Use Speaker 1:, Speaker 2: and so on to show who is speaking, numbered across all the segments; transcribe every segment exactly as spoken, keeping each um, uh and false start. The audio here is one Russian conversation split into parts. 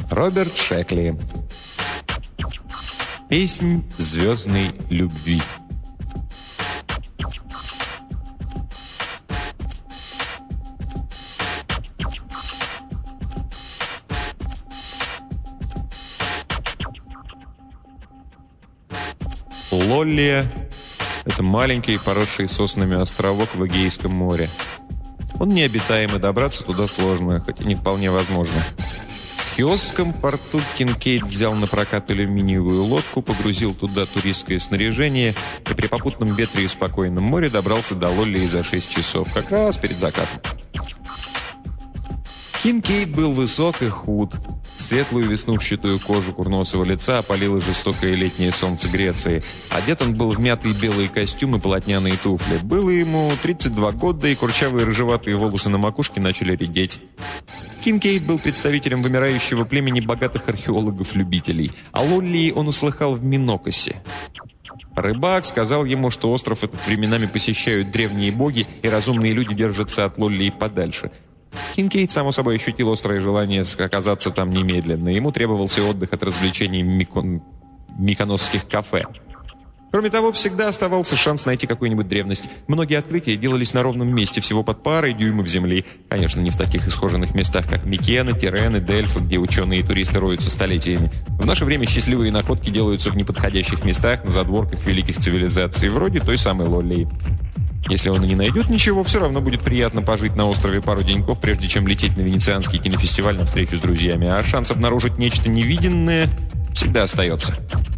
Speaker 1: Роберт Шекли. Песнь звездной любви. Лоллия – это маленький, поросший соснами островок в Эгейском море. Он необитаем, и добраться туда сложно, хоть и не вполне возможно. В Хиосском порту Кинкейд взял на прокат алюминиевую лодку, погрузил туда туристское снаряжение и при попутном ветре и спокойном море добрался до Лоллии за шесть часов, как раз перед закатом. Кинкейд был высок и худ. Светлую веснушчатую кожу курносого лица опалило жестокое летнее солнце Греции. Одет он был в мятый белый костюм и полотняные туфли. Было ему тридцать два года, и курчавые рыжеватые волосы на макушке начали редеть. Кинкейд был представителем вымирающего племени богатых археологов-любителей. О Лоллии он услыхал в Минокосе. Рыбак сказал ему, что остров этот временами посещают древние боги, и разумные люди держатся от Лоллии подальше. Кинкейд, само собой, ощутил острое желание оказаться там немедленно. Ему требовался отдых от развлечений микон... миконосских кафе. Кроме того, всегда оставался шанс найти какую-нибудь древность. Многие открытия делались на ровном месте, всего под парой дюймов земли. Конечно, не в таких исхоженных местах, как Микены, Тирены, Дельфы, где ученые и туристы роются столетиями. В наше время счастливые находки делаются в неподходящих местах, на задворках великих цивилизаций, вроде той самой Лоллии. Если он и не найдет ничего, все равно будет приятно пожить на острове пару деньков, прежде чем лететь на Венецианский кинофестиваль на встречу с друзьями. А шанс обнаружить нечто невиденное всегда остается.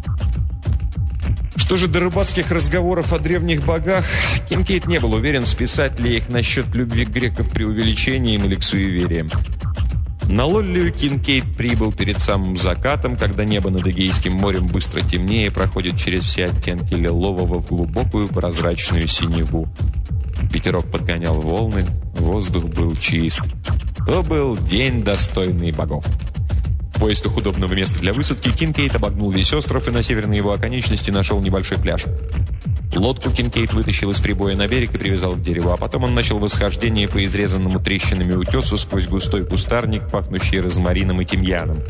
Speaker 1: Что же до рыбацких разговоров о древних богах, Кинкейд не был уверен, списать ли их насчет любви греков преувеличением или к суевериям. На Лоллию Кинкейд прибыл перед самым закатом, когда небо над Эгейским морем быстро темнее и проходит через все оттенки лилового в глубокую прозрачную синеву. Ветерок подгонял волны, воздух был чист. То был день, достойный богов. В поисках удобного места для высадки Кинкейд обогнул весь остров и на северной его оконечности нашел небольшой пляж. Лодку Кинкейд вытащил из прибоя на берег и привязал к дереву, а потом он начал восхождение по изрезанному трещинами утесу сквозь густой кустарник, пахнущий розмарином и тимьяном.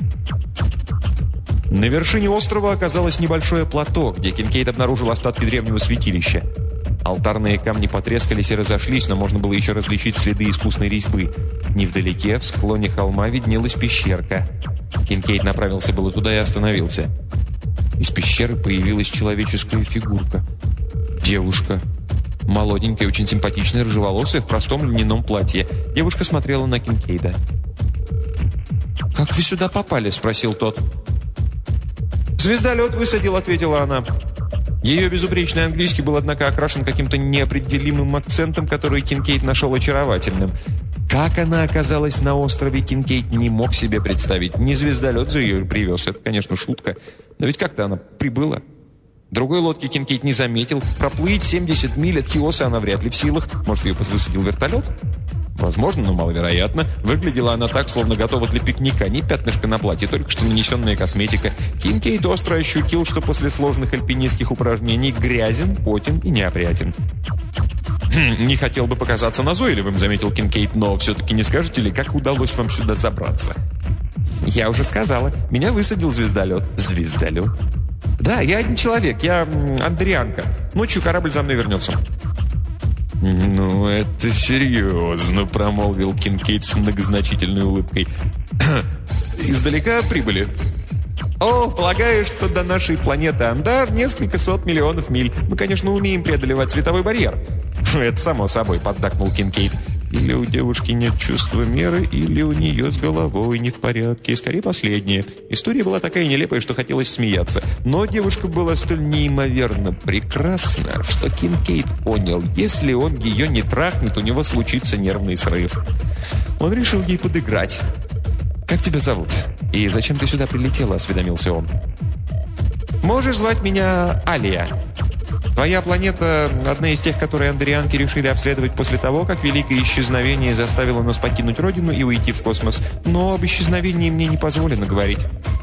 Speaker 1: На вершине острова оказалось небольшое плато, где Кинкейд обнаружил остатки древнего святилища. Алтарные камни потрескались и разошлись, но можно было еще различить следы искусной резьбы. Невдалеке, в склоне холма, виднелась пещерка. Кинкейд направился было туда и остановился. Из пещеры появилась человеческая фигурка. Девушка. Молоденькая, очень симпатичная, рыжеволосая, в простом льняном платье. Девушка смотрела на Кинкейда. «Как вы сюда попали?» – спросил тот. «Звездолет высадил», – ответила она. Ее безупречный английский был, однако, окрашен каким-то неопределимым акцентом, который Кинкейд нашел очаровательным. Как она оказалась на острове, Кинкейд не мог себе представить. Не звездолет же ее привез, это, конечно, шутка. Но ведь как-то она прибыла. Другой лодки Кинкейд не заметил. Проплыть семьдесят миль от Хиоса она вряд ли в силах. Может, ее высадил вертолет? Возможно, но маловероятно. Выглядела она так, словно готова для пикника. Не пятнышко на платье, только что нанесенная косметика. Кинкейд остро ощутил, что после сложных альпинистских упражнений грязен, потен и неопрятен. «Не хотел бы показаться назойливым», — заметил Кинкейд, «но все-таки не скажете ли, как удалось вам сюда забраться?» «Я уже сказала. Меня высадил звездолет». «Звездолет?» «Да, я один человек. Я андрианка. Ночью корабль за мной вернется». «Ну, это серьезно», — промолвил Кинкейд с многозначительной улыбкой. «Издалека прибыли?» «О, полагаю, что до нашей планеты Андар несколько сот миллионов миль. Мы, конечно, умеем преодолевать световой барьер». «Это само собой», — поддакнул Кинкейд. «Или у девушки нет чувства меры, или у нее с головой не в порядке. И скорее последнее. История была такая нелепая, что хотелось смеяться. Но девушка была столь неимоверно прекрасна, что Кинкейд понял, если он ее не трахнет, у него случится нервный срыв. Он решил ей подыграть. «Как тебя зовут? И зачем ты сюда прилетела?» — осведомился он. «Можешь звать меня Алия. Твоя планета – одна из тех, которые андрианки решили обследовать после того, как великое исчезновение заставило нас покинуть Родину и уйти в космос. Но об исчезновении мне не позволено говорить».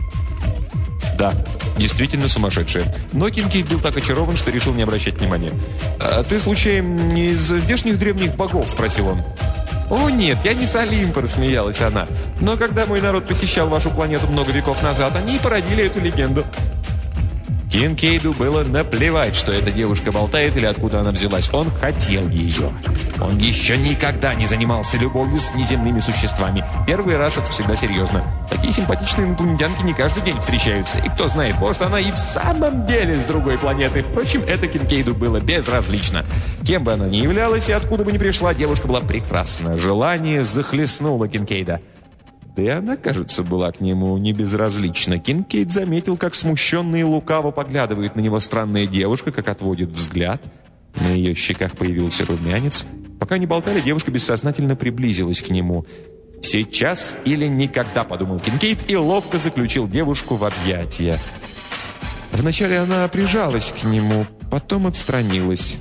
Speaker 1: Да, действительно сумасшедшая. Но Кинкейд был так очарован, что решил не обращать внимания. «А ты, случаем, не из здешних древних богов?» – спросил он. «О, нет, я не с Олимпа», — рассмеялась она. «Но когда мой народ посещал вашу планету много веков назад, они и породили эту легенду». Кинкейду было наплевать, что эта девушка болтает или откуда она взялась. Он хотел ее. Он еще никогда не занимался любовью с неземными существами. Первый раз это всегда серьезно. Такие симпатичные инопланетянки не каждый день встречаются. И кто знает, может, она и в самом деле с другой планеты. Впрочем, это Кинкейду было безразлично. Кем бы она ни являлась и откуда бы ни пришла, девушка была прекрасна. Желание захлестнуло Кинкейда. Да и она, кажется, была к нему не безразлична. Кинкейд заметил, как смущенно и лукаво поглядывает на него странная девушка, как отводит взгляд. На ее щеках появился румянец. Пока они болтали, девушка бессознательно приблизилась к нему. «Сейчас или никогда», — подумал Кинкейд и ловко заключил девушку в объятия. Вначале она прижалась к нему, потом отстранилась.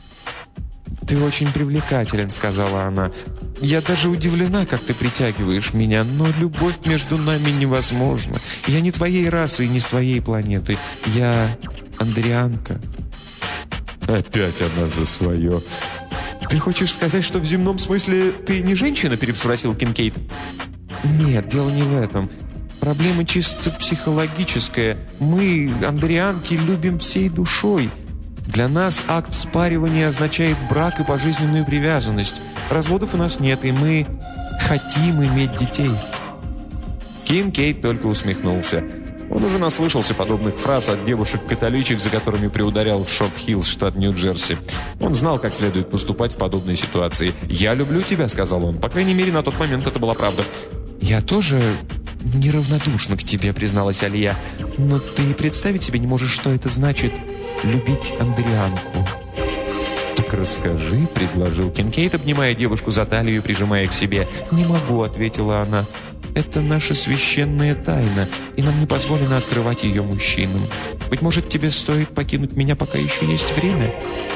Speaker 1: «Ты очень привлекателен», — сказала она. «Я даже удивлена, как ты притягиваешь меня, но любовь между нами невозможна. Я не твоей расы и не с твоей планеты. Я андрианка». Опять она за свое. «Ты хочешь сказать, что в земном смысле ты не женщина?» — переспросил Кинкейд. «Нет, дело не в этом. Проблема чисто психологическая. Мы, андрианки, любим всей душой. Для нас акт спаривания означает брак и пожизненную привязанность. Разводов у нас нет, и мы хотим иметь детей». Кинкейд только усмехнулся. Он уже наслышался подобных фраз от девушек-католичек, за которыми приударял в Шоп-Хиллз, штат Нью-Джерси. Он знал, как следует поступать в подобной ситуации. «Я люблю тебя», — сказал он. По крайней мере, на тот момент это была правда. «Я тоже неравнодушна к тебе», — призналась Алия. «Но ты представить себе не можешь, что это значит — любить андрианку». «Так расскажи», — предложил Кинкейд, обнимая девушку за талию и прижимая к себе. «Не могу», — ответила она. «Это наша священная тайна, и нам не позволено открывать ее мужчинам. Быть может, тебе стоит покинуть меня, пока еще есть время?»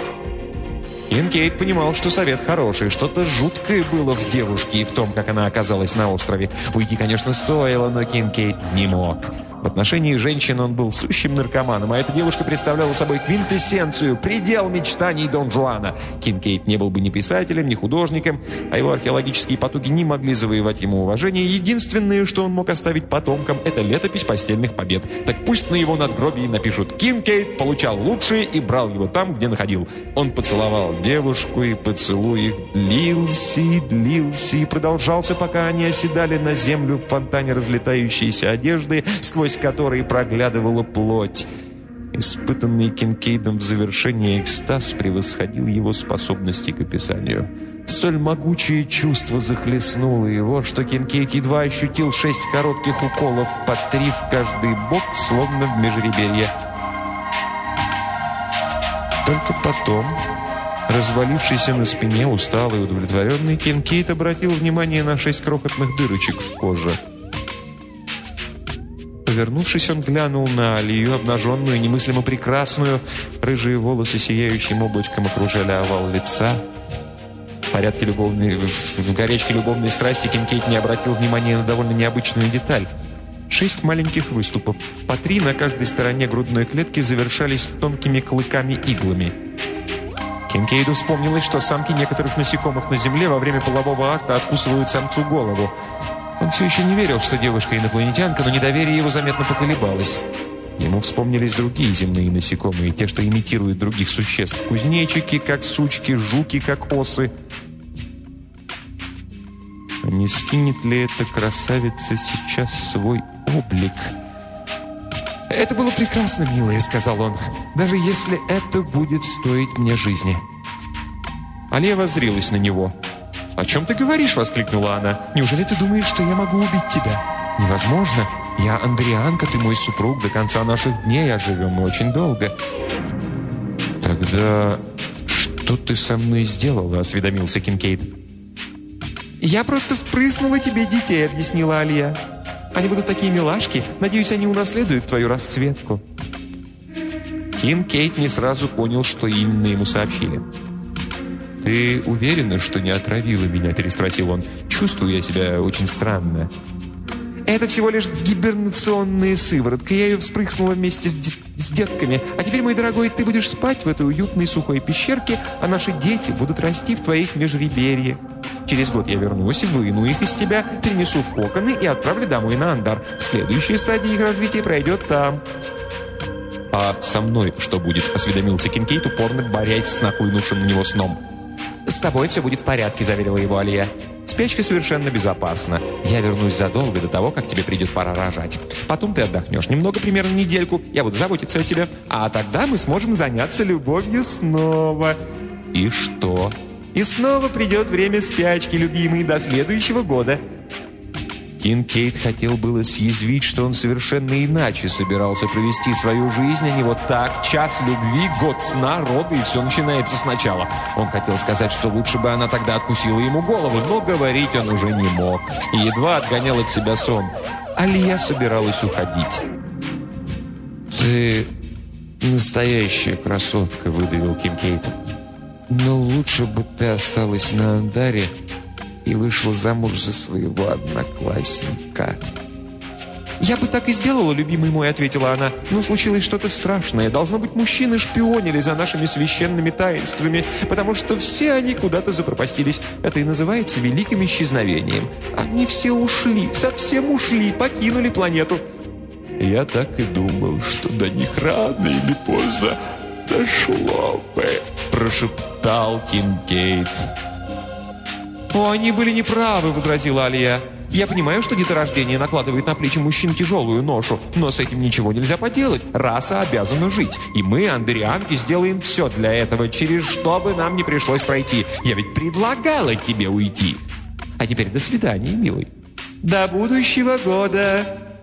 Speaker 1: Кинкейд понимал, что совет хороший. Что-то жуткое было в девушке и в том, как она оказалась на острове. Уйти, конечно, стоило, но Кинкейд не мог. В отношении женщин он был сущим наркоманом, а эта девушка представляла собой квинтэссенцию, предел мечтаний Дон Жуана. Кинкейд не был бы ни писателем, ни художником, а его археологические потуги не могли завоевать ему уважение. Единственное, что он мог оставить потомкам, это летопись постельных побед. Так пусть на его надгробии напишут: «Кинкейд получал лучшее и брал его там, где находил». Он поцеловал девушку, и поцелуй их длился и длился, и продолжался, пока они оседали на землю в фонтане разлетающейся одежды, сквозь которой проглядывала плоть. Испытанный Кинкейдом в завершении экстаз превосходил его способности к описанию. Столь могучее чувство захлестнуло его, что Кинкейд едва ощутил шесть коротких уколов, по три в каждый бок, словно в межреберье. Только потом, развалившийся на спине, усталый и удовлетворенный, Кинкейд обратил внимание на шесть крохотных дырочек в коже. Повернувшись, он глянул на Алию, обнаженную, немыслимо прекрасную. Рыжие волосы сияющим облачком окружали овал лица. В порядке любовной, в, в горячке любовной страсти Кинкейд не обратил внимания на довольно необычную деталь. Шесть маленьких выступов, по три на каждой стороне грудной клетки, завершались тонкими клыками-иглами. Кинкейду вспомнилось, что самки некоторых насекомых на земле во время полового акта откусывают самцу голову. Он все еще не верил, что девушка инопланетянка, но недоверие его заметно поколебалось. Ему вспомнились другие земные насекомые, те, что имитируют других существ. Кузнечики, как сучки, жуки, как осы. А не скинет ли эта красавица сейчас свой облик? «Это было прекрасно, милая», — сказал он, — «даже если это будет стоить мне жизни». Алия воззрилась на него. «О чем ты говоришь?» — воскликнула она. «Неужели ты думаешь, что я могу убить тебя? Невозможно. Я андрианка, ты мой супруг. До конца наших дней, а живем мы очень долго». «Тогда что ты со мной сделала?» — осведомился Кинкейд. «Я просто впрыснула тебе детей», — объяснила Алия. «Они будут такие милашки. Надеюсь, они унаследуют твою расцветку». Кинкейд не сразу понял, что именно ему сообщили. «Ты уверена, что не отравила меня?» – переспросил он. «Чувствую я себя очень странно». «Это всего лишь гибернационная сыворотка. Я ее вспрыснула вместе с детьми». с детками. А теперь, мой дорогой, ты будешь спать в этой уютной сухой пещерке, а наши дети будут расти в твоих межреберьях. Через год я вернусь, выну их из тебя, перенесу в коконы и отправлю домой на Андар. Следующая стадия их развития пройдет там». «А со мной что будет?» – осведомился Кинкейд, упорно борясь с нахлынувшим на него сном. «С тобой все будет в порядке», – заверила его Алия. «Спячка совершенно безопасна. Я вернусь задолго до того, как тебе придет пора рожать. Потом ты отдохнешь немного, примерно недельку. Я буду заботиться о тебе. А тогда мы сможем заняться любовью снова». «И что?» «И снова придет время спячки, любимый, до следующего года». Кинкейд хотел было съязвить, что он совершенно иначе собирался провести свою жизнь, а не вот так. Час любви, год сна, роды, и все начинается сначала. Он хотел сказать, что лучше бы она тогда откусила ему голову, но говорить он уже не мог. И едва отгонял от себя сон. Алия собиралась уходить. «Ты настоящая красотка», — выдавил Кинкейд. «Но лучше бы ты осталась на Андаре и вышла замуж за своего одноклассника». «Я бы так и сделала, любимый мой», — ответила она. «Но случилось что-то страшное. Должно быть, мужчины шпионили за нашими священными таинствами, потому что все они куда-то запропастились. Это и называется великим исчезновением. Они все ушли, совсем ушли, покинули планету». «Я так и думал, что до них рано или поздно дошло бы», — прошептал Кинкейд. «О, они были неправы», — возразила Алия. «Я понимаю, что деторождение накладывает на плечи мужчин тяжелую ношу, но с этим ничего нельзя поделать. Раса обязана жить, и мы, андерианки, сделаем все для этого, через что бы нам не пришлось пройти. Я ведь предлагала тебе уйти. А теперь до свидания, милый». «До будущего года».